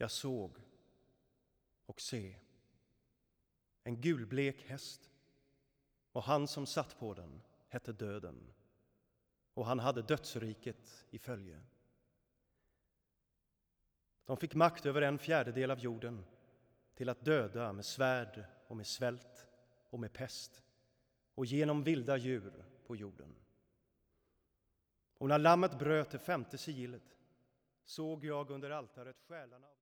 Jag såg och se en gulblek häst, och han som satt på den hette Döden, och han hade dödsriket i följe. De fick makt över 1/4 av jorden, till att döda med svärd och med svält och med pest och genom vilda djur på jorden. Och när lammet bröt det 5:e sigillet såg jag under altaret själarna av